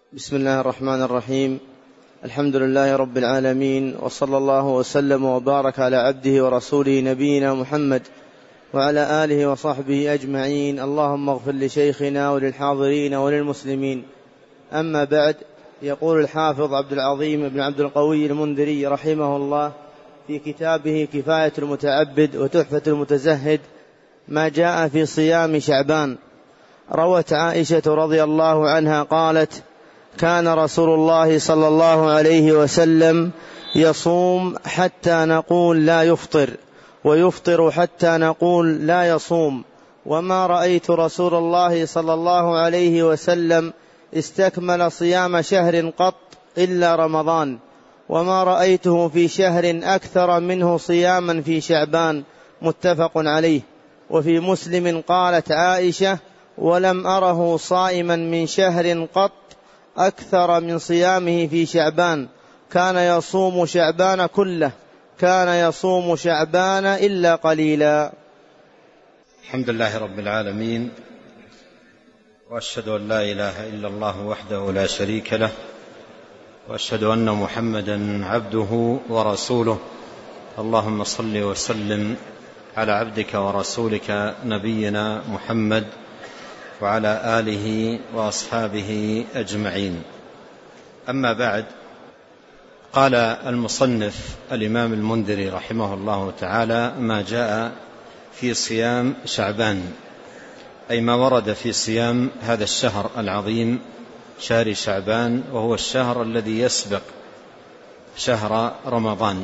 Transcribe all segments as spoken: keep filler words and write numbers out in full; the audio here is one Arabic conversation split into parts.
بسم الله الرحمن الرحيم. الحمد لله رب العالمين، وصلى الله وسلم وبارك على عبده ورسوله نبينا محمد وعلى آله وصحبه أجمعين. اللهم اغفر لشيخنا وللحاضرين وللمسلمين. أما بعد، يقول الحافظ عبد العظيم بن عبد القوي المنذري رحمه الله في كتابه كفاية المتعبد وتحفة المتزهد ما جاء في صيام شعبان. روت عائشة رضي الله عنها قالت: كان رسول الله صلى الله عليه وسلم يصوم حتى نقول لا يفطر، ويفطر حتى نقول لا يصوم، وما رأيت رسول الله صلى الله عليه وسلم استكمل صيام شهر قط إلا رمضان، وما رأيته في شهر أكثر منه صياما في شعبان. متفق عليه. وفي مسلم قالت عائشة: ولم أره صائما من شهر قط أكثر من صيامه في شعبان، كان يصوم شعبان كله، كان يصوم شعبان إلا قليلا. الحمد لله رب العالمين، وأشهد أن لا إله إلا الله وحده لا شريك له، وأشهد أن محمدا عبده ورسوله. اللهم صل وسلم على عبدك ورسولك نبينا محمد وعلى آله وأصحابه أجمعين. أما بعد، قال المصنف الإمام المنذري رحمه الله تعالى: ما جاء في صيام شعبان، أي ما ورد في صيام هذا الشهر العظيم، شهر شعبان، وهو الشهر الذي يسبق شهر رمضان.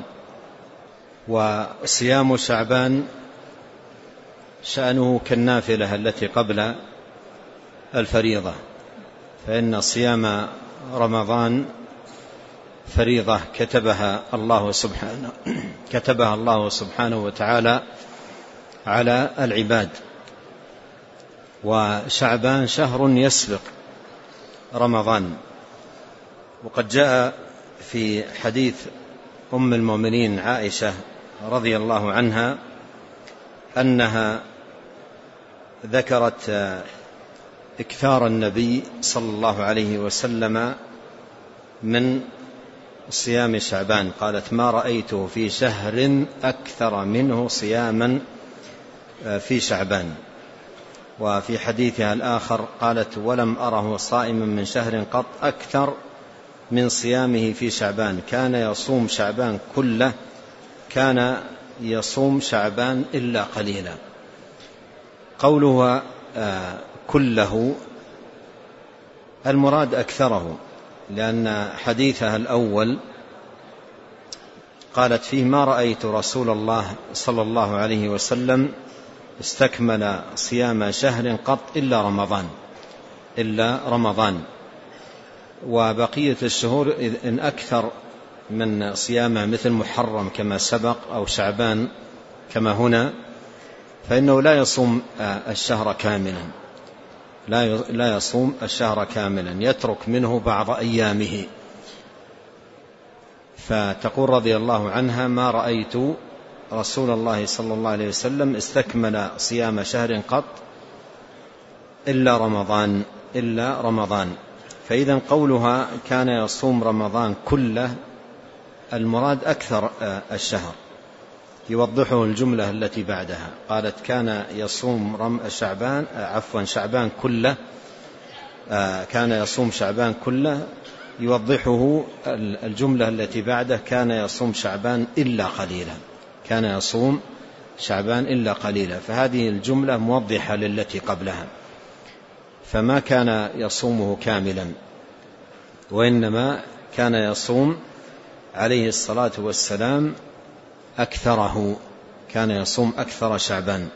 وصيام شعبان شأنه كالنافلة التي قبل الفريضة، فإن صيام رمضان فريضة كتبها الله سبحانه كتبها الله سبحانه وتعالى على العباد، وشعبان شهر يسبق رمضان. وقد جاء في حديث أم المؤمنين عائشة رضي الله عنها أنها ذكرت إكثار النبي صلى الله عليه وسلم من صيام شعبان. قالت: ما رأيته في شهر أكثر منه صياما في شعبان. وفي حديثها الآخر قالت: ولم أره صائما من شهر قط أكثر من صيامه في شعبان، كان يصوم شعبان كله، كان يصوم شعبان إلا قليلا. قوله آه كله المراد أكثره، لأن حديثها الأول قالت فيه: ما رأيت رسول الله صلى الله عليه وسلم استكمل صيام شهر قط إلا رمضان إلا رمضان وبقية الشهور إن أكثر من صيامه مثل محرم كما سبق أو شعبان كما هنا، فإنه لا يصوم الشهر كاملا، لا يصوم الشهر كاملا، يترك منه بعض أيامه. فتقول رضي الله عنها: ما رأيت رسول الله صلى الله عليه وسلم استكمل صيام شهر قط إلا رمضان إلا رمضان. فإذا قولها كان يصوم رمضان كله المراد أكثر الشهر، يوضحه الجملة التي بعدها. قالت: كان يصوم رم شعبان عفوا شعبان كله، كان يصوم شعبان كله، يوضحه الجملة التي بعده: كان يصوم شعبان إلا قليلا، كان يصوم شعبان إلا قليلا. فهذه الجملة موضحة للتي قبلها، فما كان يصومه كاملا، وإنما كان يصوم عليه الصلاة والسلام أكثره، كان يصوم أكثر شعبان.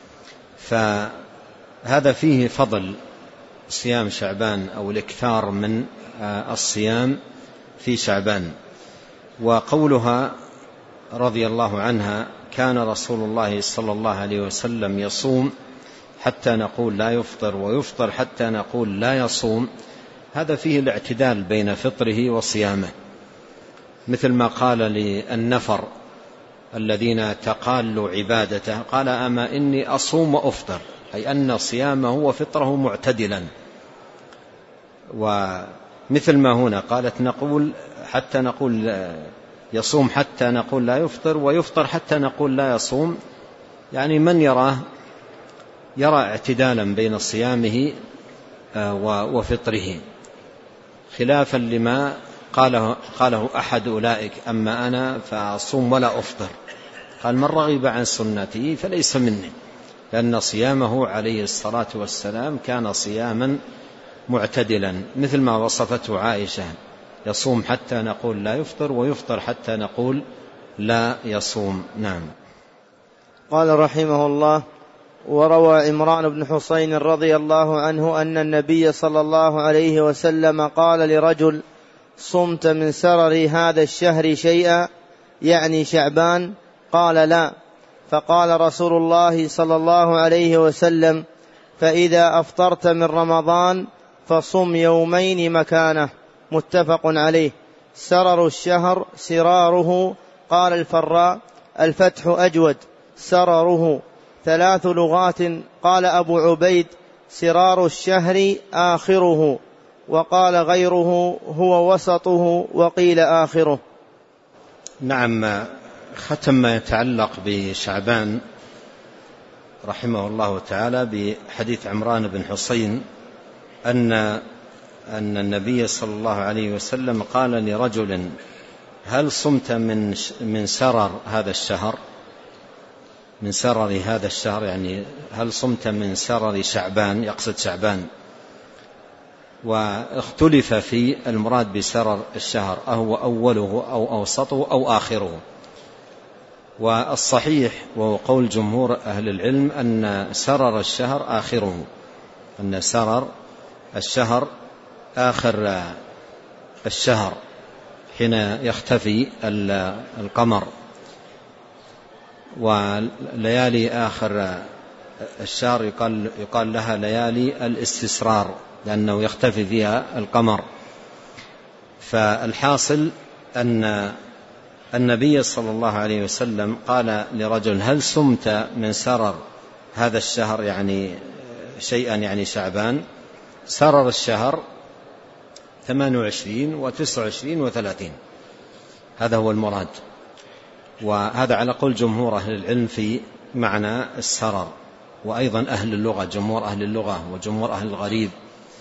فهذا فيه فضل صيام شعبان أو الإكثار من الصيام في شعبان. وقولها رضي الله عنها: كان رسول الله صلى الله عليه وسلم يصوم حتى نقول لا يفطر، ويفطر حتى نقول لا يصوم، هذا فيه الاعتدال بين فطره وصيامه، مثل ما قال للنفر الذين تقالوا عبادته، قال: أما إني أصوم وأفطر، أي أن صيامه وفطره معتدلا. مثل ما هنا قالت نقول حتى نقول يصوم حتى نقول لا يفطر، ويفطر حتى نقول لا يصوم، يعني من يراه يرى اعتدالا بين صيامه وفطره، خلافا لما قاله, قاله أحد أولئك: أما أنا فأصوم ولا أفطر. قال: من رغب عن سنتي فليس مني، لأن صيامه عليه الصلاة والسلام كان صياما معتدلا، مثل ما وصفته عائشة: يصوم حتى نقول لا يفطر، ويفطر حتى نقول لا يصوم. نعم. قال رحمه الله: وروى عمران بن حسين رضي الله عنه أن النبي صلى الله عليه وسلم قال لرجل: صمت من سرر هذا الشهر شيئا، يعني شعبان؟ قال: لا. فقال رسول الله صلى الله عليه وسلم: فإذا أفطرت من رمضان فصم يومين مكانه. متفق عليه. سرر الشهر سراره. قال الفراء: الفتح أجود، سرره ثلاث لغات. قال أبو عبيد: سرار الشهر آخره، وقال غيره هو وسطه، وقيل آخره. نعم. ختم ما يتعلق بشعبان رحمه الله تعالى بحديث عمران بن حسين أن أن النبي صلى الله عليه وسلم قال لرجل: هل صمت من من سرر هذا الشهر؟ من سرر هذا الشهر يعني هل صمت من سرر شعبان، يقصد شعبان. واختلف في المراد بسرر الشهر أهو أوله أو أوسطه أو آخره، والصحيح وهو قول جمهور أهل العلم أن سرر الشهر آخره، أن سرر الشهر آخر الشهر حين يختفي القمر، وليالي آخر الشهر يقال, يقال لها ليالي الاستسرار لأنه يختفي فيها القمر. فالحاصل أن النبي صلى الله عليه وسلم قال لرجل: هل صمت من سرر هذا الشهر، يعني شيئا يعني شعبان؟ سرر الشهر ثمان وعشرين وتسع وعشرين وثلاثين، هذا هو المراد، وهذا على قول جمهور أهل العلم في معنى السرر، وأيضا أهل اللغة، جمهور أهل اللغة وجمهور أهل الغريب.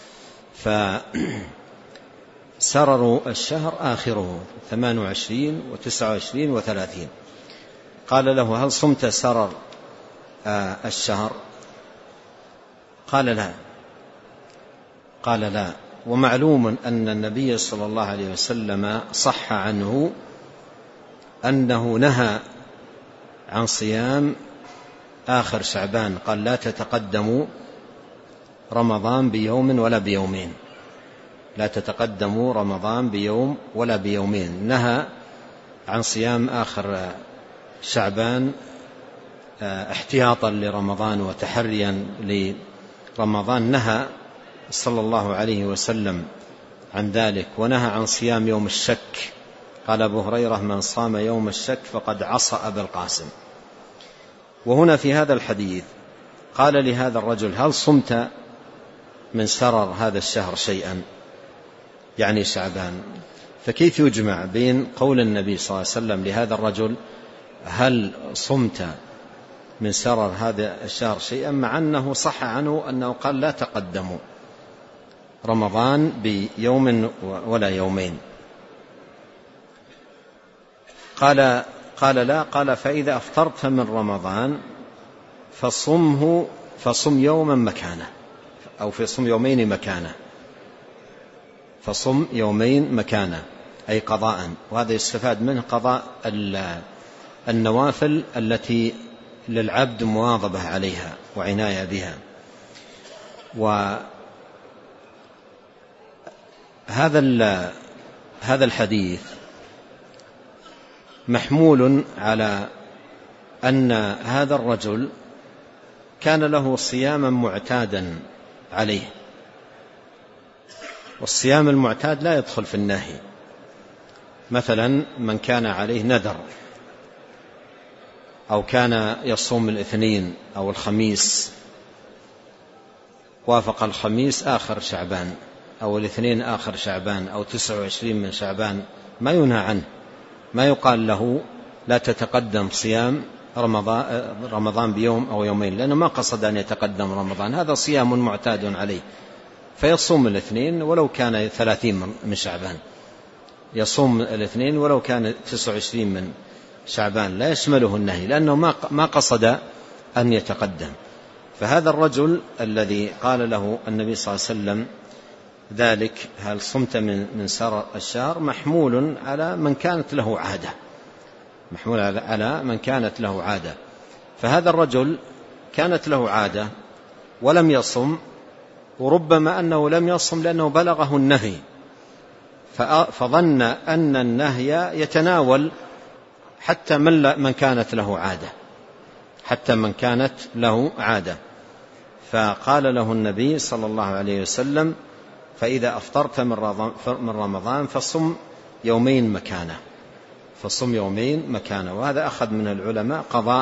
فسرر الشهر آخره ثمان وعشرين وتسع وعشرين وثلاثين. قال له: هل صمت سرر الشهر؟ قال: لا. قال: لا. ومعلوم أن النبي صلى الله عليه وسلم صح عنه أنه نهى عن صيام آخر شعبان، قال: لا تتقدموا رمضان بيوم ولا بيومين، لا تتقدموا رمضان بيوم ولا بيومين. نهى عن صيام آخر شعبان احتياطا لرمضان وتحريا لرمضان، نهى صلى الله عليه وسلم عن ذلك، ونهى عن صيام يوم الشك. قال أبو هريرة: من صام يوم الشك فقد عصى أبا القاسم. وهنا في هذا الحديث قال لهذا الرجل: هل صمت من سرر هذا الشهر شيئا، يعني شعبان؟ فكيف يجمع بين قول النبي صلى الله عليه وسلم لهذا الرجل: هل صمت من سرر هذا الشهر شيئا، مع أنه صح عنه أنه قال: لا تقدموا رمضان بيوم ولا يومين؟ قال قال لا. قال: فإذا أفطرت من رمضان فصمه فصم يوما مكانه، أو فصم يومين مكانه، فصم يومين مكانه أي قضاء. وهذا يستفاد منه قضاء النوافل التي للعبد مواظبة عليها وعناية بها. وهذا هذا الحديث محمول على أن هذا الرجل كان له صياما معتادا عليه، والصيام المعتاد لا يدخل في النهي. مثلا من كان عليه نذر، أو كان يصوم الاثنين أو الخميس، وافق الخميس آخر شعبان، أو الاثنين آخر شعبان أو تسعة وعشرين من شعبان ما ينهى عنه، ما يقال له لا تتقدم صيام رمضان, رمضان بيوم أو يومين، لأنه ما قصد أن يتقدم رمضان، هذا صيام معتاد عليه، فيصوم الاثنين ولو كان ثلاثين من شعبان، يصوم الاثنين ولو كان تسعة وعشرين من شعبان، لا يشمله النهي لأنه ما قصد أن يتقدم. فهذا الرجل الذي قال له النبي صلى الله عليه وسلم ذلك هل صمت من من سر الشهر محمول على من كانت له عادة، محمول على من كانت له عادة. فهذا الرجل كانت له عادة ولم يصم، وربما أنه لم يصم لأنه بلغه النهي فظن أن النهي يتناول حتى من من كانت له عادة، حتى من كانت له عادة. فقال له النبي صلى الله عليه وسلم فإذا أفطرت من رمضان فصم يومين مكانه، فصم يومين مكانه. وهذا أخذ من العلماء قضاء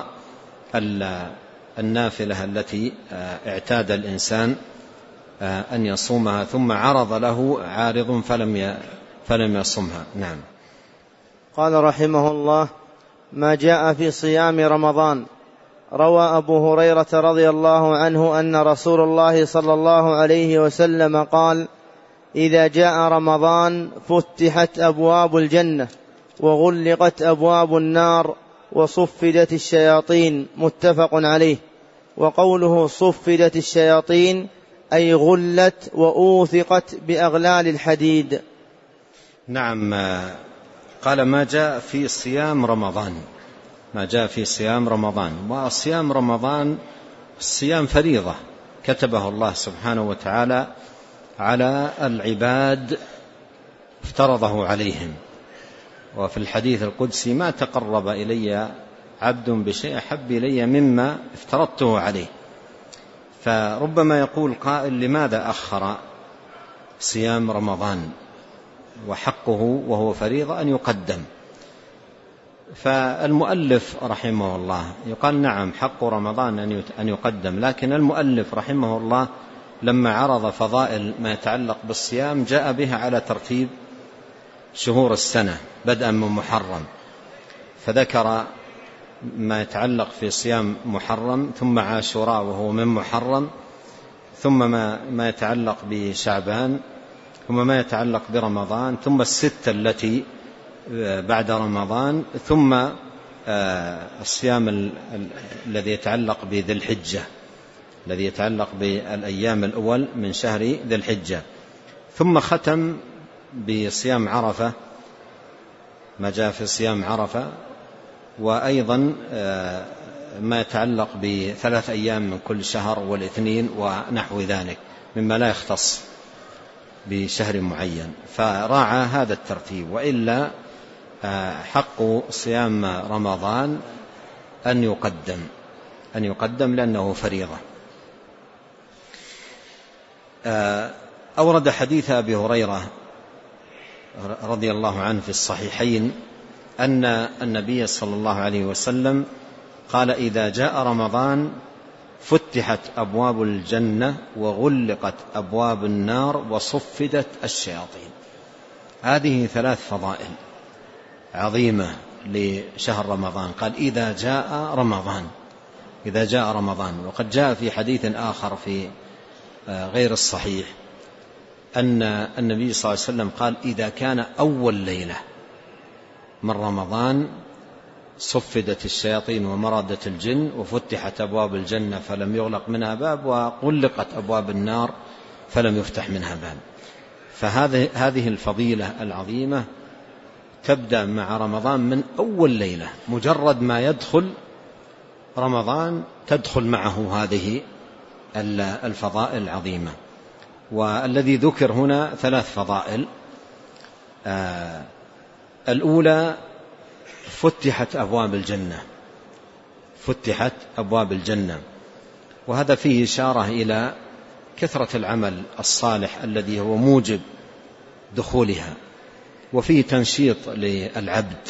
النافلة التي اعتاد الإنسان أن يصومها ثم عرض له عارض فلم فلم يصمها. نعم. قال رحمه الله: ما جاء في صيام رمضان. روى أبو هريرة رضي الله عنه أن رسول الله صلى الله عليه وسلم قال: إذا جاء رمضان فتحت أبواب الجنة وغلقت أبواب النار وصفدت الشياطين. متفق عليه. وقوله صفدت الشياطين أي غلت وأوثقت بأغلال الحديد. نعم. قال ما جاء في صيام رمضان، ما جاء في صيام رمضان. وصيام رمضان الصيام فريضة كتبه الله سبحانه وتعالى على العباد، افترضه عليهم. وفي الحديث القدسي: ما تقرب إلي عبد بشيء أحب إلي مما افترضته عليه. فربما يقول قائل: لماذا أخر صيام رمضان وحقه وهو فريضة أن يقدم؟ فالمؤلف رحمه الله يقال: نعم حق رمضان أن يقدم، لكن المؤلف رحمه الله لما عرض فضائل ما يتعلق بالصيام جاء بها على ترتيب شهور السنة بدءا من محرم، فذكر ما يتعلق في صيام محرم، ثم عاشوراء وهو من محرم، ثم ما, ما يتعلق بشعبان، ثم ما يتعلق برمضان، ثم الستة التي بعد رمضان، ثم الصيام الذي يتعلق بذي الحجة، الذي يتعلق بالأيام الأول من شهر ذي الحجة، ثم ختم بصيام عرفة، ما جاء في صيام عرفة، وأيضا ما يتعلق بثلاث أيام من كل شهر والاثنين ونحو ذلك مما لا يختص بشهر معين، فراعى هذا الترتيب. وإلا حق صيام رمضان أن يقدم أن يقدم لأنه فريضة. أورد حديث أبي هريرة رضي الله عنه في الصحيحين أن النبي صلى الله عليه وسلم قال: إذا جاء رمضان فتحت أبواب الجنة وغلقت أبواب النار وصفدت الشياطين. هذه ثلاث فضائل عظيمة لشهر رمضان. قال: إذا جاء رمضان، إذا جاء رمضان. وقد جاء في حديث آخر في غير الصحيح أن النبي صلى الله عليه وسلم قال: إذا كان أول ليلة من رمضان صفدت الشياطين ومردت الجن وفتحت أبواب الجنة فلم يغلق منها باب وغلقت أبواب النار فلم يفتح منها باب. فهذه هذه الفضيلة العظيمة تبدأ مع رمضان من أول ليلة، مجرد ما يدخل رمضان تدخل معه هذه الفضائل العظيمة. والذي ذكر هنا ثلاث فضائل. آه الأولى فتحت أبواب الجنة، فتحت أبواب الجنة، وهذا فيه إشارة إلى كثرة العمل الصالح الذي هو موجب دخولها، وفيه تنشيط للعبد،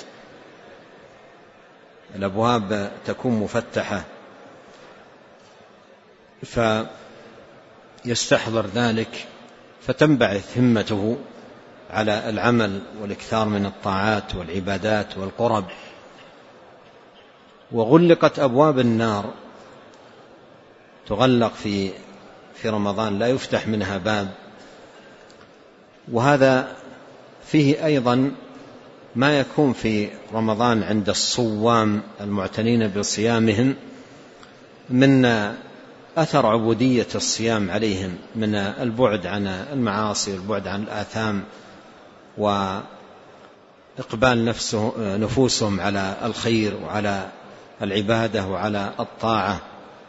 الأبواب تكون مفتحة فيستحضر ذلك فتنبعث همته على العمل والإكثار من الطاعات والعبادات والقرب. وغلقت أبواب النار، تغلق في في رمضان، لا يفتح منها باب. وهذا فيه أيضا ما يكون في رمضان عند الصوام المعتنين بصيامهم من أثر عبودية الصيام عليهم، من البعد عن المعاصي والبعد عن الآثام، وإقبال نفسه نفوسهم على الخير وعلى العبادة وعلى الطاعة،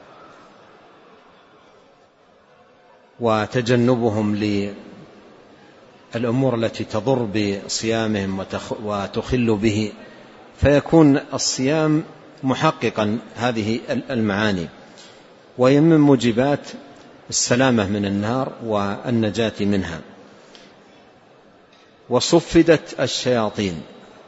وتجنبهم للأمور التي تضر بصيامهم وتخل به، فيكون الصيام محققا هذه المعاني، وهي من موجبات السلامة من النار والنجاة منها. وصفدت الشياطين،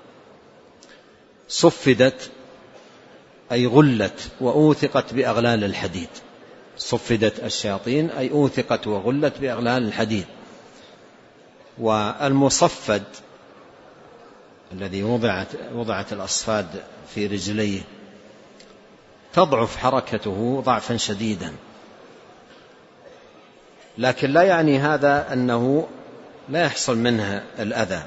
صفدت أي غلت وأوثقت بأغلال الحديد. صفدت الشياطين أي أوثقت وغلت بأغلال الحديد. والمصفد الذي وضعت, وضعت الأصفاد في رجليه تضعف حركته ضعفا شديدا، لكن لا يعني هذا أنه لا يحصل منها الأذى،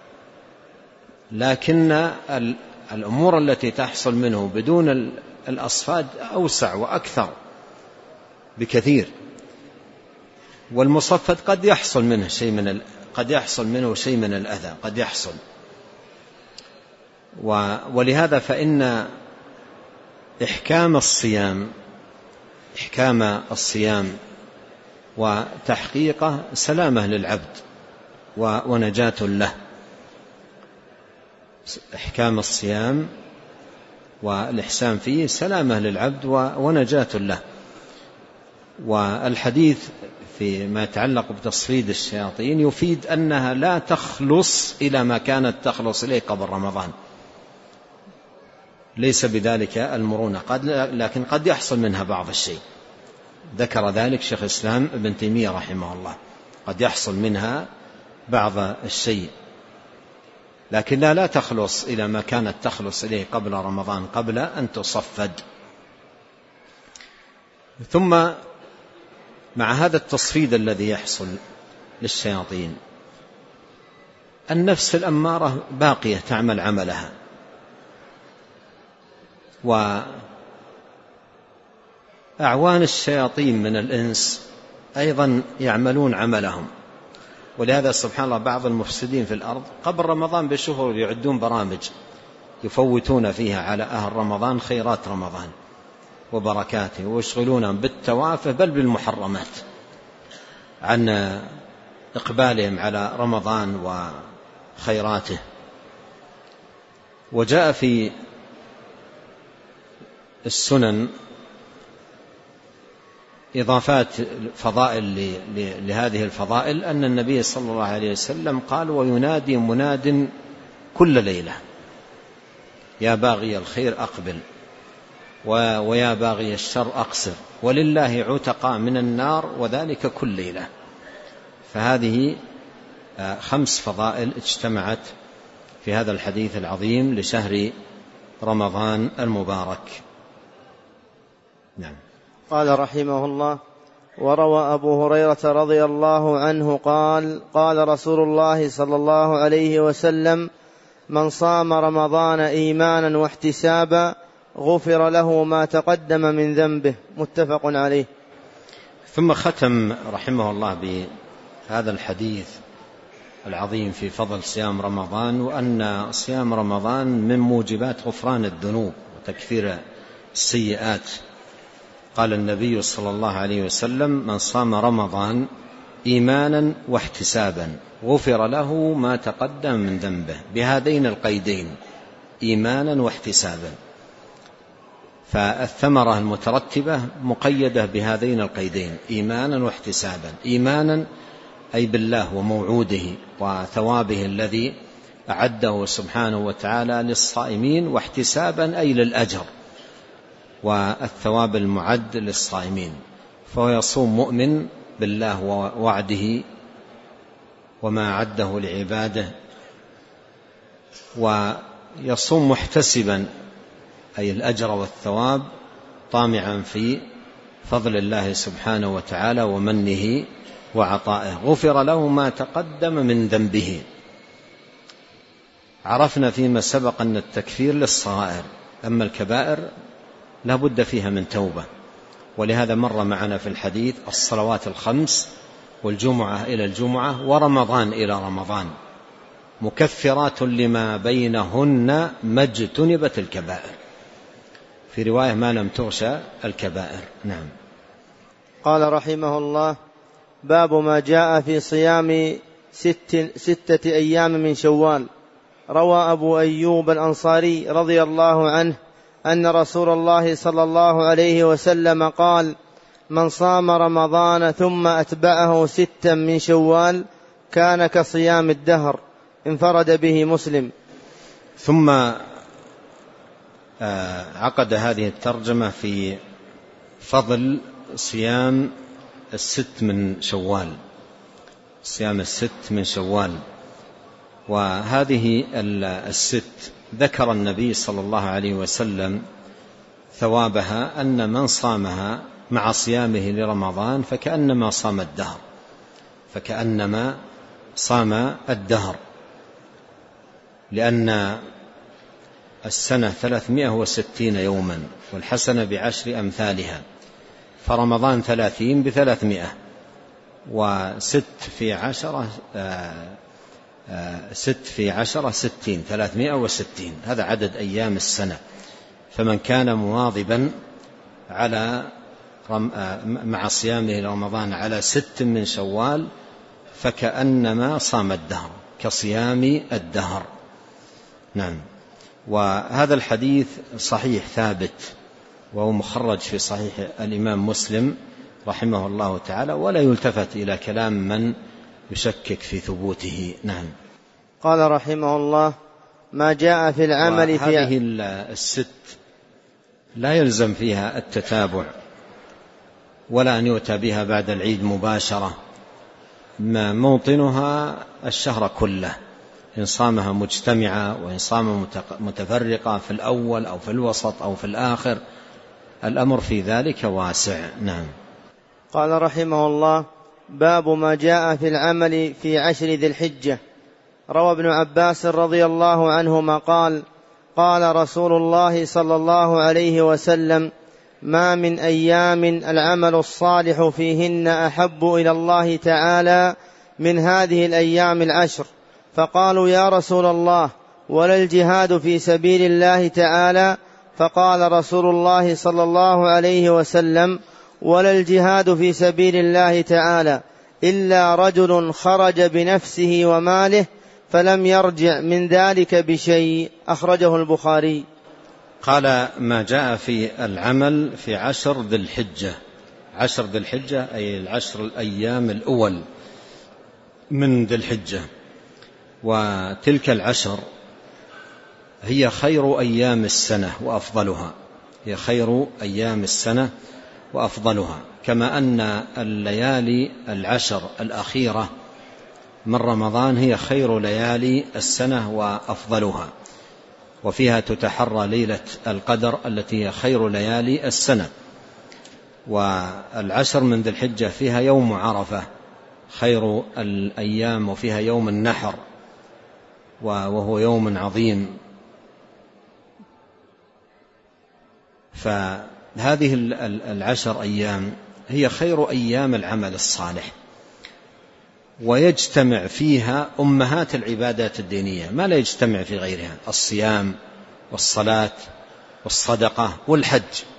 لكن الأمور التي تحصل منه بدون الأصفاد أوسع وأكثر بكثير. والمصفد قد يحصل منه شيء من قد يحصل منه شيء من الأذى، قد يحصل. ولهذا فإن إحكام الصيام إحكام الصيام وتحقيقه سلامة للعبد ونجاة له. إحكام الصيام والإحسان فيه سلامة للعبد ونجاة له. والحديث فيما يتعلق بتصفيد الشياطين يفيد أنها لا تخلص إلى ما كانت تخلص إليه قبل رمضان، ليس بذلك المرونة، قد لكن قد يحصل منها بعض الشيء. ذكر ذلك شيخ الإسلام ابن تيمية رحمه الله، قد يحصل منها بعض الشيء، لكنها لا تخلص إلى ما كانت تخلص إليه قبل رمضان، قبل أن تصفد. ثم مع هذا التصفيد الذي يحصل للشياطين، النفس الأمارة باقية تعمل عملها، وأعوان الشياطين من الإنس أيضا يعملون عملهم. ولهذا سبحان الله بعض المفسدين في الأرض قبل رمضان بشهور يعدون برامج يفوتون فيها على أهل رمضان خيرات رمضان وبركاته، ويشغلونهم بالتوافه بل بالمحرمات عن إقبالهم على رمضان وخيراته. وجاء في السنن إضافات فضائل لهذه الفضائل أن النبي صلى الله عليه وسلم قال: وينادي مناد كل ليلة يا باغي الخير أقبل ويا باغي الشر أقصر، ولله عتقى من النار وذلك كل ليلة. فهذه خمس فضائل اجتمعت في هذا الحديث العظيم لشهر رمضان المبارك. نعم. قال رحمه الله: وروى أبو هريرة رضي الله عنه قال: قال رسول الله صلى الله عليه وسلم: من صام رمضان إيمانا واحتسابا غفر له ما تقدم من ذنبه. متفق عليه. ثم ختم رحمه الله بهذا الحديث العظيم في فضل صيام رمضان، وأن صيام رمضان من موجبات غفران الذنوب وتكفير السيئات. قال النبي صلى الله عليه وسلم: من صام رمضان إيمانا واحتسابا غفر له ما تقدم من ذنبه، بهذين القيدين: إيمانا واحتسابا. فالثمرة المترتبة مقيدة بهذين القيدين: إيمانا واحتسابا. إيمانا أي بالله وموعوده وثوابه الذي أعده سبحانه وتعالى للصائمين، واحتسابا أي للأجر والثواب المعد للصائمين. فهو يصوم مؤمن بالله ووعده وما أعده لعباده، ويصوم محتسبا أي الأجر والثواب طامعا في فضل الله سبحانه وتعالى ومنه وعطائه، غفر له ما تقدم من ذنبه. عرفنا فيما سبق أن التكفير للصغائر، أما الكبائر لا بد فيها من توبة، ولهذا مر معنا في الحديث الصلوات الخمس والجمعة إلى الجمعة ورمضان إلى رمضان مكفرات لما بينهن ما اجتنبت الكبائر، في رواية ما لم تغشى الكبائر. نعم. قال رحمه الله: باب ما جاء في صيام ست ستة أيام من شوال. روى أبو أيوب الأنصاري رضي الله عنه أن رسول الله صلى الله عليه وسلم قال: من صام رمضان ثم أتبعه ستا من شوال كان كصيام الدهر. انفرد به مسلم. ثم عقد هذه الترجمة في فضل صيام الست من شوال، صيام الست من شوال. وهذه الست ذكر النبي صلى الله عليه وسلم ثوابها أن من صامها مع صيامه لرمضان فكأنما صام الدهر، فكأنما صام الدهر، لأن السنة ثلاثمائة وستين يوما والحسنة بعشر أمثالها، فرمضان ثلاثين بثلاثمائة، وست في عشرة ست في عشرة ستين، ثلاثمائة وستين، هذا عدد أيام السنة. فمن كان مواظبا على مع صيامه رمضان على ست من شوال فكأنما صام الدهر، كصيام الدهر. نعم. وهذا الحديث صحيح ثابت، وهو مخرج في صحيح الإمام مسلم رحمه الله تعالى، ولا يلتفت إلى كلام من يشكك في ثبوته. نعم. قال رحمه الله: ما جاء في العمل في هذه الست لا يلزم فيها التتابع ولا أن يؤتى بها بعد العيد مباشرة، ما موطنها الشهر كله، إن صامها مجتمعة وإن صام متفرقة في الأول أو في الوسط أو في الآخر، الأمر في ذلك واسع. نعم. قال رحمه الله: باب ما جاء في العمل في عشر ذي الحجة. روى ابن عباس رضي الله عنهما قال: قال رسول الله صلى الله عليه وسلم: ما من أيام العمل الصالح فيهن أحب إلى الله تعالى من هذه الأيام العشر. فقالوا: يا رسول الله، ولا الجهاد في سبيل الله تعالى؟ فقال رسول الله صلى الله عليه وسلم: ولا الجهاد في سبيل الله تعالى إلا رجل خرج بنفسه وماله فلم يرجع من ذلك بشيء. أخرجه البخاري. قال: ما جاء في العمل في عشر ذي الحجة. عشر ذي الحجة أي العشر الأيام الأول من ذي الحجة، وتلك العشر هي خير أيام السنة وأفضلها، هي خير أيام السنة وأفضلها، كما أن الليالي العشر الأخيرة من رمضان هي خير ليالي السنة وأفضلها، وفيها تتحرى ليلة القدر التي هي خير ليالي السنة. والعشر من ذي الحجة فيها يوم عرفة خير الأيام، وفيها يوم النحر وهو يوم عظيم. فهذه العشر أيام هي خير أيام العمل الصالح، ويجتمع فيها أمهات العبادات الدينية ما لا يجتمع في غيرها: الصيام والصلاة والصدقة والحج.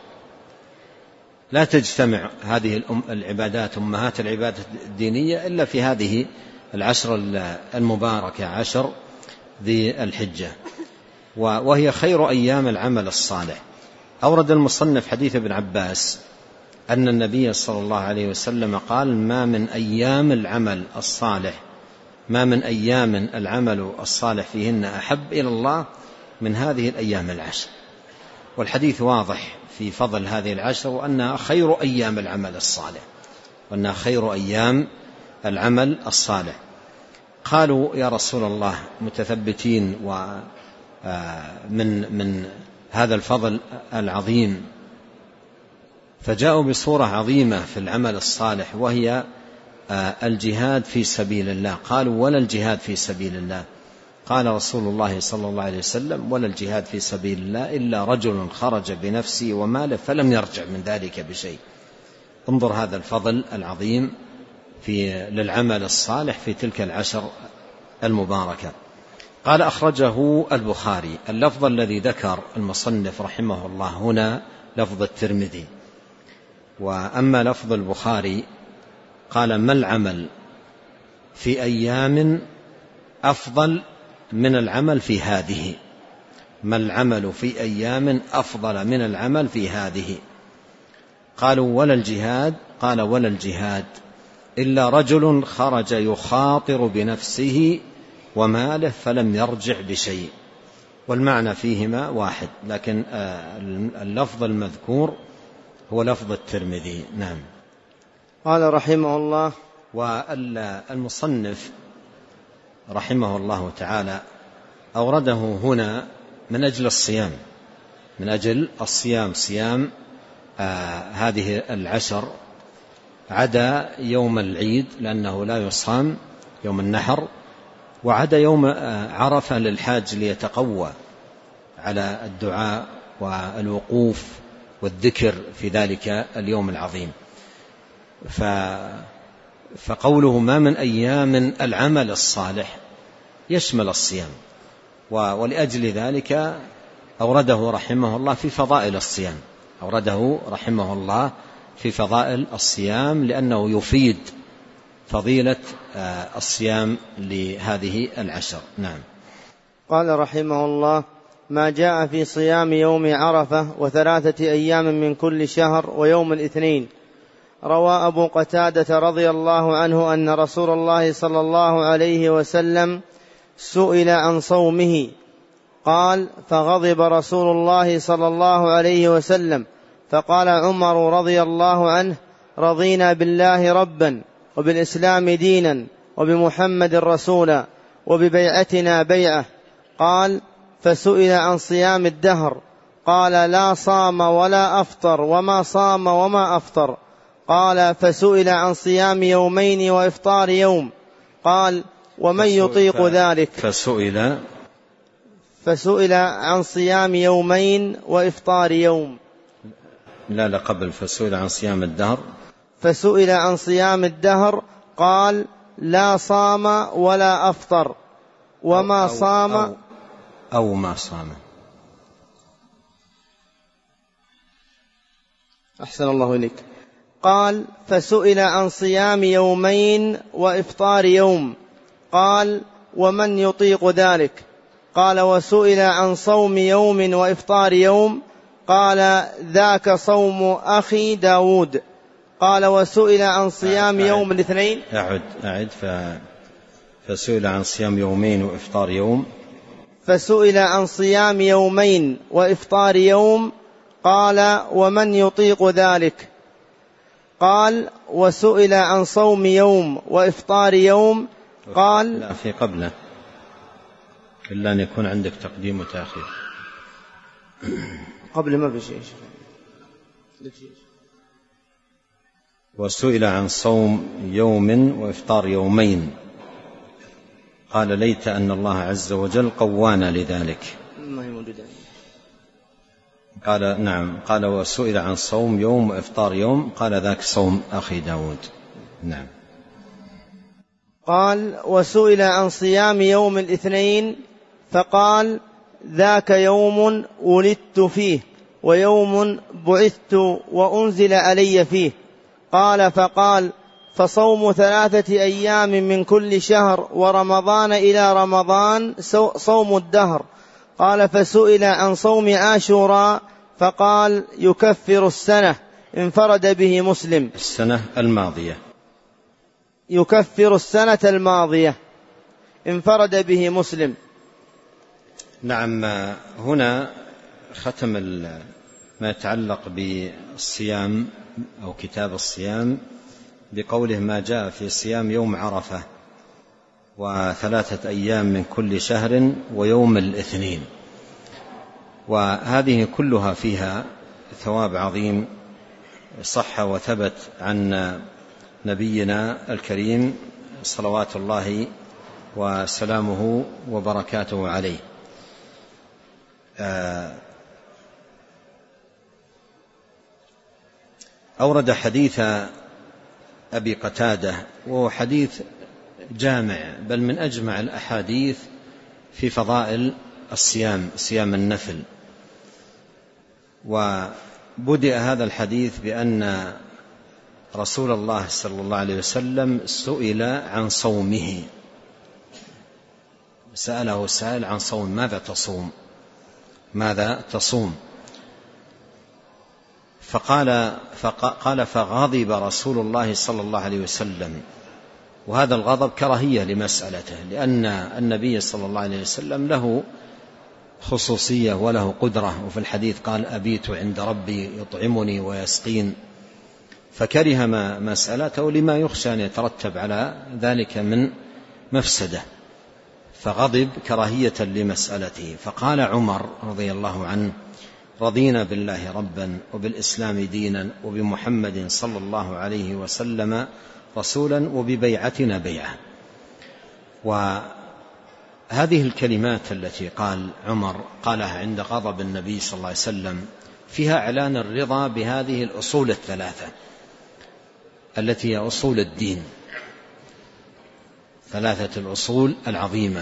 لا تجتمع هذه العبادات أمهات العبادات الدينية إلا في هذه العشر المباركة، عشر ذي الحجة، وهي خير أيام العمل الصالح. أورد المصنف حديث ابن عباس أن النبي صلى الله عليه وسلم قال: ما من أيام العمل الصالح ما من أيام العمل الصالح فيهن أحب إلى الله من هذه الأيام العشر. والحديث واضح في فضل هذه العشر، وأنها خير أيام العمل الصالح، وأنها خير أيام العمل الصالح. قالوا يا رسول الله متثبتين ومن من هذا الفضل العظيم، فجاءوا بصورة عظيمة في العمل الصالح وهي الجهاد في سبيل الله. قالوا ولا الجهاد في سبيل الله؟ قال رسول الله صلى الله عليه وسلم ولا الجهاد في سبيل الله إلا رجل خرج بنفسه وماله فلم يرجع من ذلك بشيء. انظر هذا الفضل العظيم في للعمل الصالح في تلك العشر المباركة. قال أخرجه البخاري. اللفظ الذي ذكر المصنف رحمه الله هنا لفظ الترمذي، وأما لفظ البخاري قال ما العمل في أيام أفضل من العمل في هذه، ما العمل في أيام أفضل من العمل في هذه؟ قالوا ولا الجهاد؟ قال ولا الجهاد إلا رجل خرج يخاطر بنفسه وماله فلم يرجع بشيء. والمعنى فيهما واحد، لكن اللفظ المذكور هو لفظ الترمذي. نعم. قال رحمه الله. والمصنف رحمه الله تعالى أورده هنا من أجل الصيام، من أجل الصيام، صيام آه هذه العشر عدا يوم العيد لأنه لا يصام يوم النحر، وعدا يوم آه عرفة للحاج ليتقوى على الدعاء والوقوف والذكر في ذلك اليوم العظيم. ف فقوله ما من أيام العمل الصالح يشمل الصيام، ولأجل ذلك أورده رحمه الله في فضائل الصيام، أورده رحمه الله في فضائل الصيام لأنه يفيد فضيلة الصيام لهذه العشر. نعم. قال رحمه الله ما جاء في صيام يوم عرفة وثلاثة أيام من كل شهر ويوم الاثنين. روى أبو قتادة رضي الله عنه أن رسول الله صلى الله عليه وسلم سئل عن صومه قال فغضب رسول الله صلى الله عليه وسلم فقال عمر رضي الله عنه رضينا بالله ربا وبالإسلام دينا وبمحمد رسولا وببيعتنا بيعة. قال فسئل عن صيام الدهر قال لا صام ولا أفطر وما صام وما أفطر. قال فسئل عن صيام يومين وإفطار يوم قال ومن يطيق ذلك؟ فسئل فسئل عن صيام يومين وإفطار يوم. لا لا قبل فسئل عن صيام الدهر. فسئل عن صيام الدهر قال لا صام ولا أفطر وما أو صام أو, أو ما صام. أحسن الله إليك. قال فسئل عن صيام يومين وإفطار يوم قال ومن يطيق ذلك؟ قال وسئل عن صوم يوم وإفطار يوم قال ذاك صوم أخي داود. قال وسئل عن صيام أعد يوم الاثنين. أعد أعد ف... فسئل عن صيام يومين وإفطار يوم. فسئل عن صيام يومين وإفطار يوم قال ومن يطيق ذلك؟ قال وسئل عن صوم يوم وإفطار يوم قال لا في قبله إلا أن يكون عندك تقديم وتأخير. قبل ما في شيء. وسئل عن صوم يوم وإفطار يومين قال ليت أن الله عز وجل قوانا لذلك. قال نعم. قال وسئل عن صوم يوم وإفطار يوم قال ذاك صوم أخي داود. نعم. قال وسئل عن صيام يوم الاثنين فقال ذاك يوم ولدت فيه ويوم بعثت وأنزل علي فيه. قال فقال فصوم ثلاثة أيام من كل شهر ورمضان إلى رمضان صوم الدهر. قال فسئل عن صوم عاشوراء فقال يكفر السنة انفرد به مسلم. السنة الماضية. يكفر السنة الماضية انفرد به مسلم. نعم. هنا ختم ما يتعلق بالصيام أو كتاب الصيام بقوله ما جاء في صيام يوم عرفة وثلاثة أيام من كل شهر ويوم الاثنين. وهذه كلها فيها ثواب عظيم صح وثبت عن نبينا الكريم صلوات الله وسلامه وبركاته عليه. أورد حديث أبي قتادة، وهو حديث جامع بل من أجمع الأحاديث في فضائل الصيام، صيام النفل. وبدأ هذا الحديث بأن رسول الله صلى الله عليه وسلم سئل عن صومه، سأله سائل عن صوم، ماذا تصوم ماذا تصوم فقال فقال فغضب رسول الله صلى الله عليه وسلم. وهذا الغضب كراهية لمسألته، لأن النبي صلى الله عليه وسلم له خصوصية وله قدرة، وفي الحديث قال أبيت عند ربي يطعمني ويسقين، فكره مسألته لما يخشى أن يترتب على ذلك من مفسدة، فغضب كراهية لمسألته. فقال عمر رضي الله عنه: رضينا بالله ربا وبالإسلام دينا وبمحمد صلى الله عليه وسلم رسولا وببيعتنا بيعة. وهذه الكلمات التي قال عمر قالها عند غضب النبي صلى الله عليه وسلم فيها إعلان الرضا بهذه الأصول الثلاثة التي هي أصول الدين، ثلاثة الأصول العظيمة.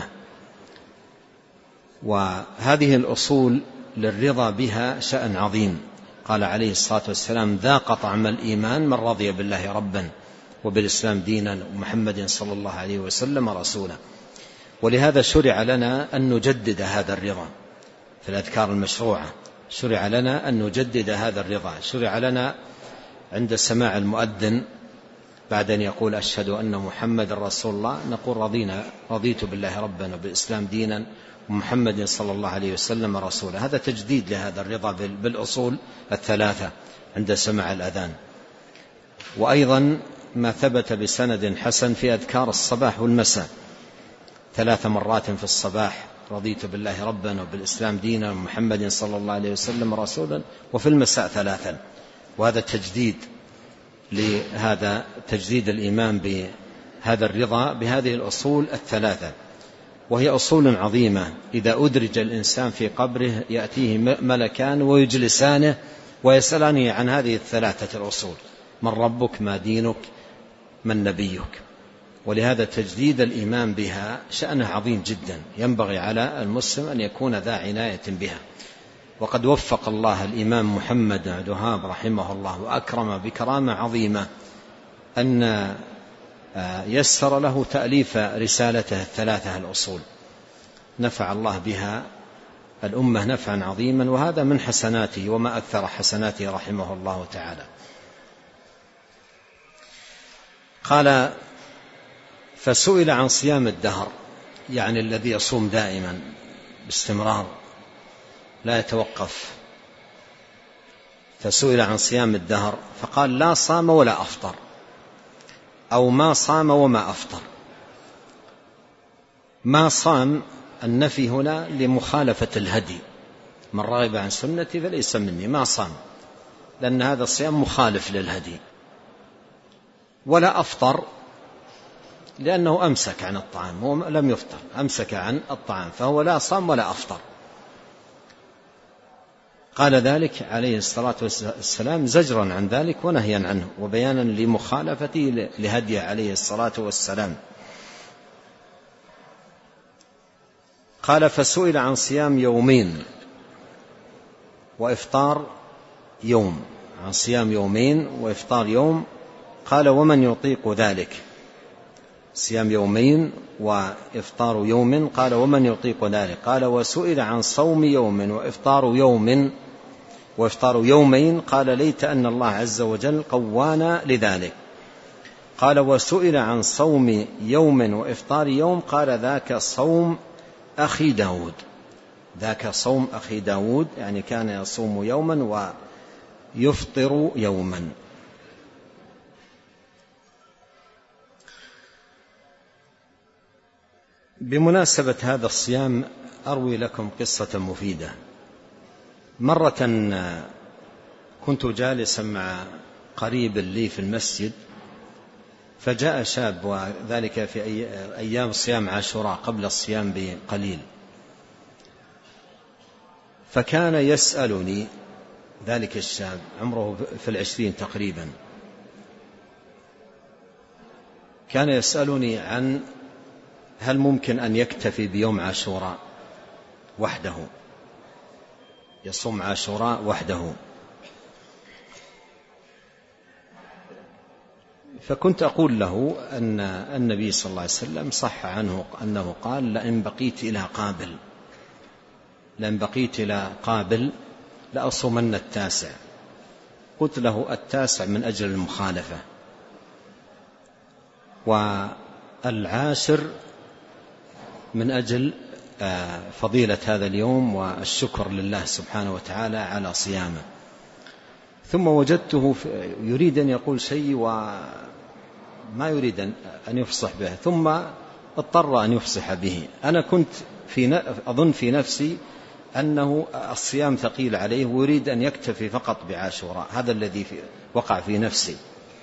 وهذه الأصول للرضا بها شأن عظيم. قال عليه الصلاة والسلام: ذاق طعم الإيمان من رضي بالله ربا وبالإسلام دينا ومحمد صلى الله عليه وسلم رسولا. ولهذا شرع لنا أن نجدد هذا الرضا في الأذكار المشروعة، شرع لنا أن نجدد هذا الرضا. شرع لنا عند سماع المؤذن بعد أن يقول أشهد أن محمد رسول الله نقول رضينا رضيت بالله ربا وبالإسلام دينا ومحمد صلى الله عليه وسلم رسولا. هذا تجديد لهذا الرضا بالأصول الثلاثة عند سماع الأذان. وأيضا ما ثبت بسند حسن في أذكار الصباح والمساء، ثلاث مرات في الصباح: رضيت بالله ربا وبالإسلام دينا ومحمد صلى الله عليه وسلم رسولا، وفي المساء ثلاثا. وهذا تجديد لهذا تجديد الإيمان بهذا الرضا بهذه الأصول الثلاثة، وهي أصول عظيمة. إذا أدرج الإنسان في قبره يأتيه ملكان ويجلسانه ويسألانه عن هذه الثلاثة الأصول: من ربك، ما دينك، من نبيك. ولهذا تجديد الإيمان بها شأنه عظيم جدا، ينبغي على المسلم أن يكون ذا عناية بها. وقد وفق الله الإمام محمد عبد الوهاب رحمه الله وأكرم بكرامة عظيمة أن يسر له تأليف رسالته الثلاثة الأصول، نفع الله بها الأمة نفعا عظيما، وهذا من حسناته وما أكثر حسناته رحمه الله تعالى. قال: فسئل عن صيام الدهر، يعني الذي يصوم دائما باستمرار لا يتوقف. فسئل عن صيام الدهر فقال: لا صام ولا أفطر، أو ما صام وما أفطر. ما صام النفي هنا لمخالفة الهدي، من رغب عن سنتي فليس مني، ما صام، لأن هذا الصيام مخالف للهدي. ولا أفطر لأنه أمسك عن الطعام، هو لم يفطر، أمسك عن الطعام، فهو لا صام ولا أفطر. قال ذلك عليه الصلاة والسلام زجرا عن ذلك ونهيا عنه وبيانا لمخالفته لهديه عليه الصلاة والسلام. قال: فسئل عن صيام يومين وإفطار يوم، عن صيام يومين وإفطار يوم. قال: ومن يطيق ذلك؟ صيام يومين وإفطار يوم. قال: ومن يطيق ذلك؟ قال: وسئل عن صوم يوم وإفطار يوم وإفطار يومين. قال: ليت أن الله عز وجل قوانا لذلك. قال: وسئل عن صوم يوم وإفطار يوم. قال: ذاك صوم أخي داود، ذاك صوم أخي داود، يعني كان يصوم يوما ويفطر يوما. بمناسبة هذا الصيام أروي لكم قصة مفيدة. مرة كنت جالسا مع قريب لي في المسجد، فجاء شاب، وذلك في أيام صيام عاشوراء قبل الصيام بقليل، فكان يسألني، ذلك الشاب عمره في العشرين تقريبا، كان يسألني عن هل ممكن أن يكتفي بيوم عاشوراء وحده، يصوم عاشوراء وحده. فكنت أقول له أن النبي صلى الله عليه وسلم صح عنه أنه قال: لئن بقيت إلى قابل لئن بقيت إلى قابل لأصومن التاسع. قلت له: التاسع من أجل المخالفة، والعاشر من أجل فضيلة هذا اليوم والشكر لله سبحانه وتعالى على صيامه. ثم وجدته يريد أن يقول شيء وما يريد أن يفصح به، ثم اضطر أن يفصح به. أنا كنت في أظن في نفسي أنه الصيام ثقيل عليه ويريد أن يكتفي فقط بعاشوراء. هذا الذي وقع في نفسي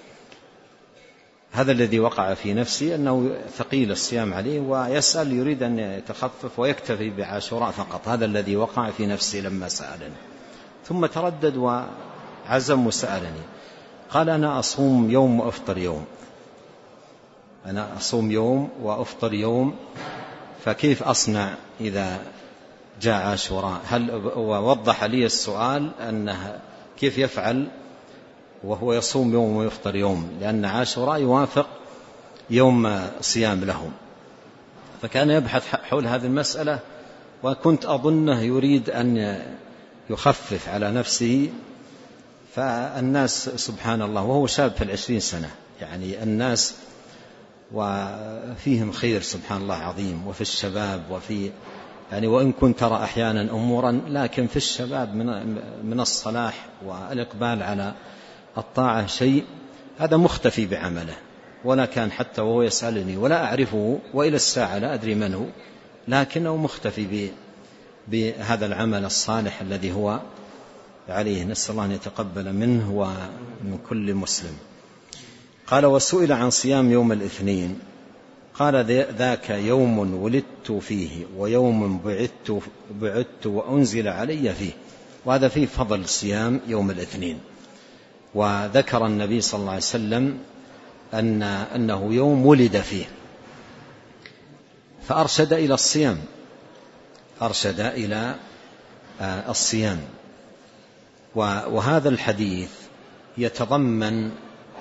هذا الذي وقع في نفسي أنه ثقيل الصيام عليه ويسأل يريد أن يتخفف ويكتفي بعاشوراء فقط. هذا الذي وقع في نفسي لما سألني، ثم تردد وعزم وسألني. قال: أنا أصوم يوم وأفطر يوم أنا أصوم يوم وأفطر يوم، فكيف أصنع إذا جاء عاشوراء؟ هل ووضح لي السؤال أنه كيف يفعل وهو يصوم يوم ويفطر يوم، لأن عاشوراء يوافق يوم صيام لهم. فكان يبحث حول هذه المسألة، وكنت أظنه يريد أن يخفف على نفسه. فالناس سبحان الله، وهو شاب في العشرين سنة، يعني الناس وفيهم خير سبحان الله عظيم، وفي الشباب وفي يعني وإن كنت ترى أحيانا أمورا، لكن في الشباب من من الصلاح والإقبال على الطاعة شيء هذا مختفي بعمله. ولا كان حتى وهو يسألني ولا أعرفه، وإلى الساعة لا أدري من هو، لكنه مختفي بهذا العمل الصالح الذي هو عليه. نسأل الله أن يتقبل منه ومن كل مسلم. قال: وسئل عن صيام يوم الاثنين قال: ذاك يوم ولدت فيه ويوم بعثت, بعثت وأنزل علي فيه. وهذا فيه فضل صيام يوم الاثنين. وذكر النبي صلى الله عليه وسلم أن أنه يوم ولد فيه، فأرشد إلى الصيام أرشد إلى الصيام. وهذا الحديث يتضمن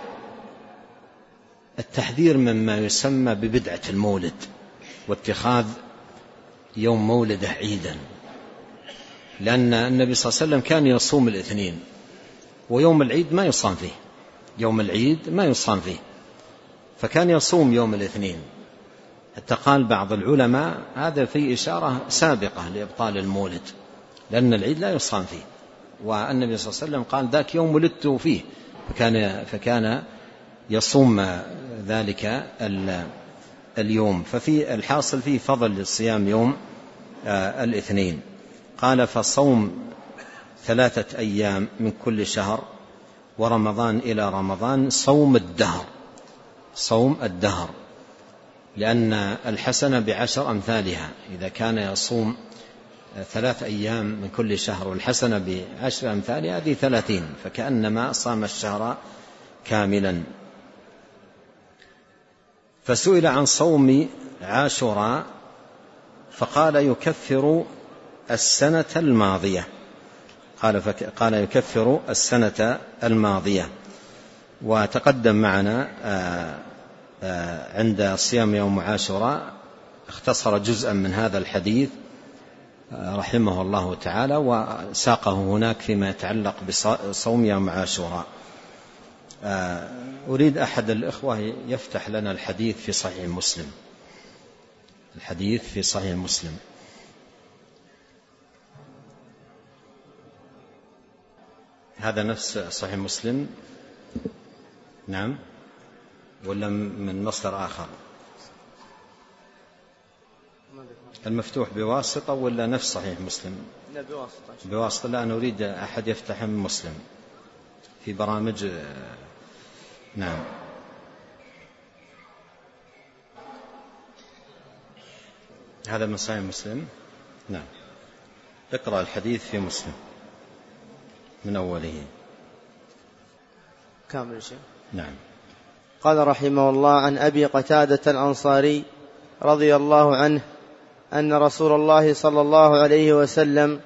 التحذير مما يسمى ببدعة المولد، واتخاذ يوم مولده عيدا، لأن النبي صلى الله عليه وسلم كان يصوم الاثنين، ويوم العيد ما يصام فيه يوم العيد ما يصام فيه فكان يصوم يوم الاثنين. حتى قال بعض العلماء هذا في إشارة سابقة لإبطال المولد، لأن العيد لا يصام فيه، والنبي صلى الله عليه وسلم قال: ذاك يوم ولدت فيه، فكان, فكان يصوم ذلك اليوم. ففي الحاصل فيه فضل للصيام يوم الاثنين. قال: فصوم ثلاثة أيام من كل شهر ورمضان إلى رمضان صوم الدهر صوم الدهر لأن الحسنة بعشر أمثالها. إذا كان يصوم ثلاث أيام من كل شهر والحسنة بعشر أمثالها هذه ثلاثين، فكأنما صام الشهر كاملا. فسئل عن صوم عاشوراء فقال: يكفر السنة الماضية قال, فك... قال يكفر السنة الماضية. وتقدم معنا آآ آآ عند صيام يوم عاشوراء اختصر جزءا من هذا الحديث رحمه الله تعالى، وساقه هناك فيما يتعلق بصوم يوم عاشوراء. أريد أحد الإخوة يفتح لنا الحديث في صحيح مسلم الحديث في صحيح مسلم. هذا نفس صحيح مسلم؟ نعم، ولا من مصدر آخر؟ المفتوح بواسطة ولا نفس صحيح مسلم؟ لا بواسطة. بواسطة. لا أنا أريد أحد يفتح من مسلم في برامج. نعم. هذا من صحيح مسلم. نعم. اقرأ الحديث في مسلم من أوله كامل شيء. نعم. قال رحمه الله: عن أبي قتادة الأنصاري رضي الله عنه أن رسول الله صلى الله عليه وسلم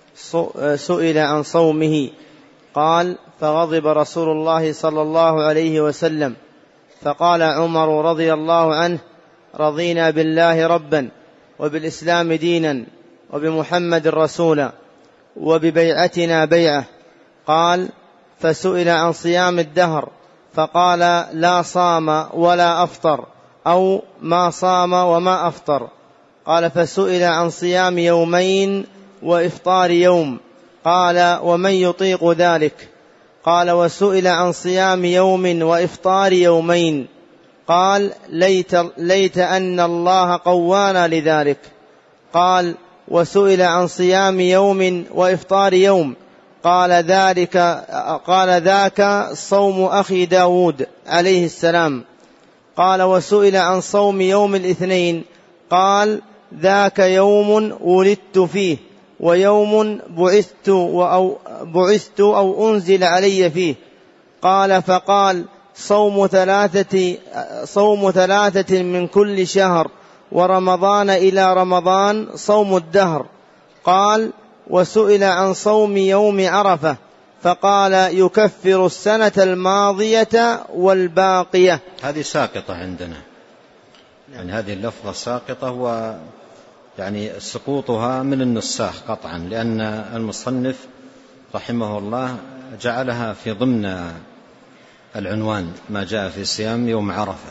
سئل عن صومه قال: فغضب رسول الله صلى الله عليه وسلم فقال عمر رضي الله عنه: رضينا بالله ربا وبالإسلام دينا وبمحمد رسولا وببيعتنا بيعة. قال: فسئل عن صيام الدهر فقال: لا صام ولا أفطر، أو ما صام وما أفطر. قال: فسئل عن صيام يومين وإفطار يوم. قال: ومن يطيق ذلك؟ قال: وسئل عن صيام يوم وإفطار يومين. قال: ليت, ليت أن الله قوانا لذلك. قال: وسئل عن صيام يوم وإفطار يوم. قال: ذلك قال ذاك صوم أخي داود عليه السلام. قال: وسئل عن صوم يوم الاثنين. قال: ذاك يوم ولدت فيه ويوم بعثت أو, بعثت أو أنزل علي فيه. قال: فقال: صوم ثلاثة, صوم ثلاثة من كل شهر، ورمضان إلى رمضان صوم الدهر. قال: وسئل عن صوم يوم عرفة فقال: يكفر السنة الماضية والباقية. هذه ساقطة عندنا، يعني هذه اللفظة ساقطة، و يعني سقوطها من النساخ قطعا، لأن المصنف رحمه الله جعلها في ضمن العنوان ما جاء في صيام يوم عرفة،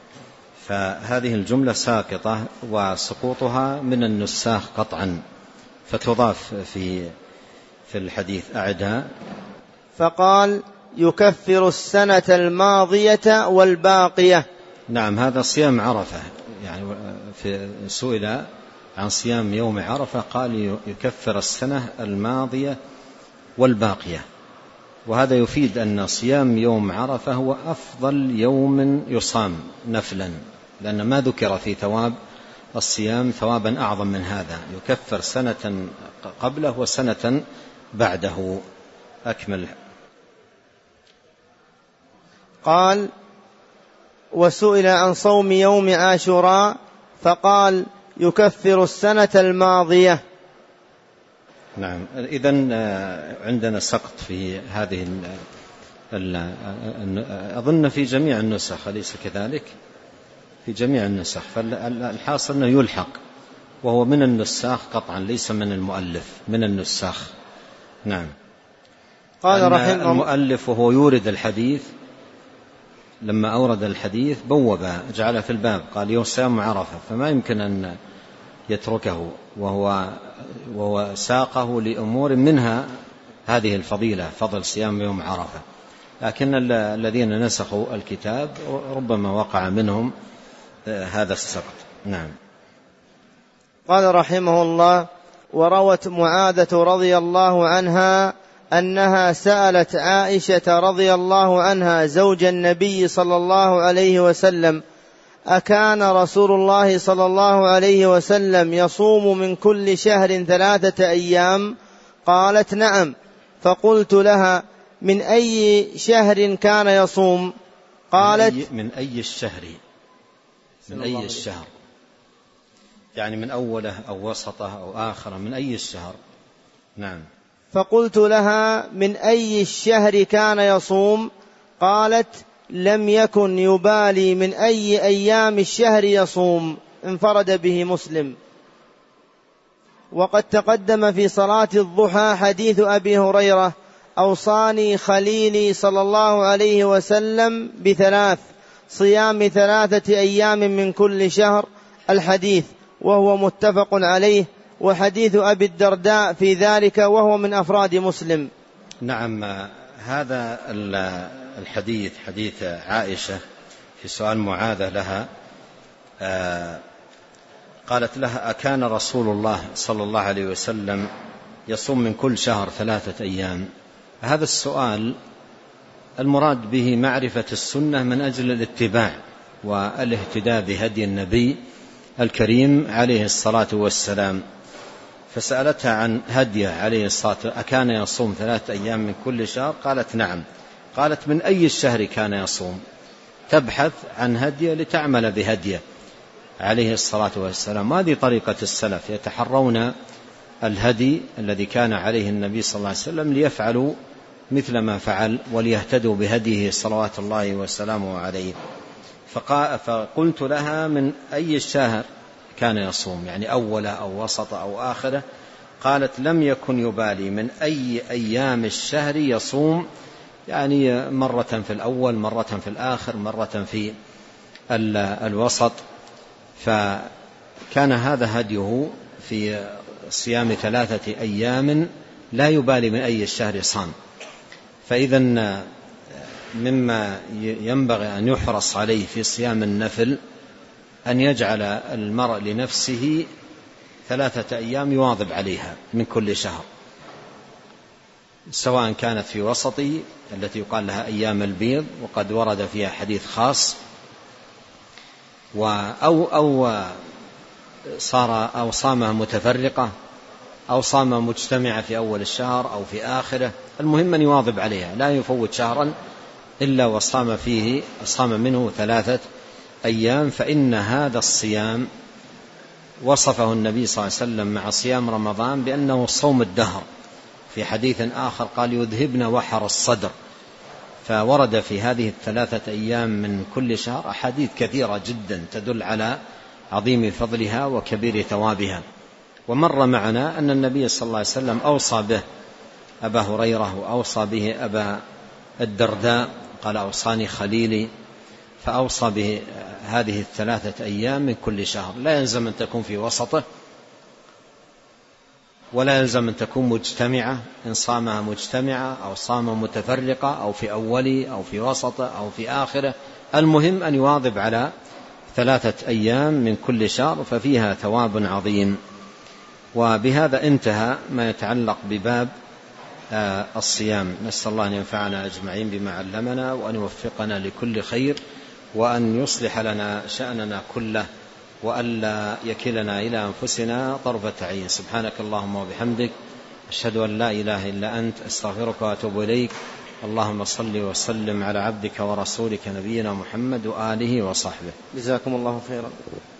فهذه الجملة ساقطة وسقوطها من النساخ قطعا، فتضاف في في الحديث. أعدها. فقال: يكفر السنة الماضية والباقية. نعم، هذا صيام عرفة، يعني في سئل عن صيام يوم عرفة قال: يكفر السنة الماضية والباقية. وهذا يفيد أن صيام يوم عرفة هو أفضل يوم يصام نفلا، لأن ما ذكر في ثواب الصيام ثوابا أعظم من هذا، يكفر سنة قبله وسنة بعده. أكمل. قال: وسئل عن صوم يوم عاشوراء فقال: يكفر السنة الماضية. نعم. إذن عندنا سقط في هذه أظن في جميع النسخ، أليس كذلك؟ في جميع النسخ، فالحاصل أنه يلحق، وهو من النساخ قطعا، ليس من المؤلف، من النساخ. نعم. قال رحمه المؤلف وهو يورد الحديث، لما أورد الحديث بوب جعله في الباب، قال: يوم صيام عرفة، فما يمكن أن يتركه، وهو, وهو ساقه لأمور منها هذه الفضيلة، فضل صيام يوم عرفة. لكن الذين نسخوا الكتاب ربما وقع منهم هذا السقط. نعم. قال رحمه الله: وروت معاذة رضي الله عنها أنها سألت عائشة رضي الله عنها زوج النبي صلى الله عليه وسلم: أكان رسول الله صلى الله عليه وسلم يصوم من كل شهر ثلاثة أيام؟ قالت: نعم. فقلت لها: من أي شهر كان يصوم؟ قالت: من أي الشهر؟ من أي الشهر؟ يعني من أوله أو وسطه أو آخره، من أي الشهر؟ نعم. فقلت لها: من أي الشهر كان يصوم؟ قالت: لم يكن يبالي من أي أيام الشهر يصوم. انفرد به مسلم. وقد تقدم في صلاة الضحى حديث أبي هريرة: أوصاني خليلي صلى الله عليه وسلم بثلاث: صيام ثلاثة أيام من كل شهر، الحديث، وهو متفق عليه، وحديث أبي الدرداء في ذلك، وهو من أفراد مسلم. نعم. هذا الحديث حديث عائشة في سؤال معاذة لها قالت لها: أكان رسول الله صلى الله عليه وسلم يصوم من كل شهر ثلاثة أيام؟ هذا السؤال المراد به معرفة السنة من أجل الاتباع والاهتداء بهدي النبي الكريم عليه الصلاة والسلام. فسألتها عن هديه عليه الصلاة والسلام: أكان يصوم ثلاثة أيام من كل شهر؟ قالت: نعم. قالت: من أي الشهر كان يصوم؟ تبحث عن هديه لتعمل بهديه عليه الصلاة والسلام. هذه طريقة السلف، يتحرون الهدي الذي كان عليه النبي صلى الله عليه وسلم ليفعلوا مثل ما فعل وليهتدوا بهديه صلوات الله وسلامه عليه. فقلت لها: من أي الشهر كان يصوم؟ يعني أوله أو وسط أو آخره؟ قالت: لم يكن يبالي من أي أيام الشهر يصوم، يعني مرة في الأول، مرة في الآخر، مرة في الوسط. فكان هذا هديه في صيام ثلاثة أيام، لا يبالي من أي الشهر صام. فإذا مما ينبغي أن يحرص عليه في صيام النفل أن يجعل المرء لنفسه ثلاثة أيام يواظب عليها من كل شهر، سواء كانت في وسطه التي يقال لها أيام البيض، وقد ورد فيها حديث خاص، أو, أو صار أو صامها متفرقة، أو صام مجتمعة في أول الشهر أو في آخره. المهم أن يواظب عليها، لا يفوت شهرا إلا وصام فيه صام منه ثلاثة أيام. فإن هذا الصيام وصفه النبي صلى الله عليه وسلم مع صيام رمضان بأنه صوم الدهر. في حديث آخر قال: يذهبن وحر الصدر. فورد في هذه الثلاثة أيام من كل شهر أحاديث كثيرة جدا تدل على عظيم فضلها وكبير ثوابها. ومر معنا أن النبي صلى الله عليه وسلم أوصى به أبا هريرة، وأوصى به أبا الدرداء، قال: أوصاني خليلي. فأوصى به هذه الثلاثة أيام من كل شهر، لا يلزم أن تكون في وسطه، ولا يلزم أن تكون مجتمعة. إن صامها مجتمعة أو صام متفرقة أو في أولي أو في وسطه أو في آخره، المهم أن يواظب على ثلاثة أيام من كل شهر، ففيها ثواب عظيم. وبهذا انتهى ما يتعلق بباب الصيام. نسأل الله أن ينفعنا أجمعين بما علمنا، وأن يوفقنا لكل خير، وأن يصلح لنا شأننا كله، وألا يكلنا إلى أنفسنا طرفة عين. سبحانك اللهم وبحمدك، أشهد أن لا إله إلا أنت، أستغفرك وأتوب إليك. اللهم صل وسلم على عبدك ورسولك نبينا محمد وآله وصحبه. جزاكم الله خيرا.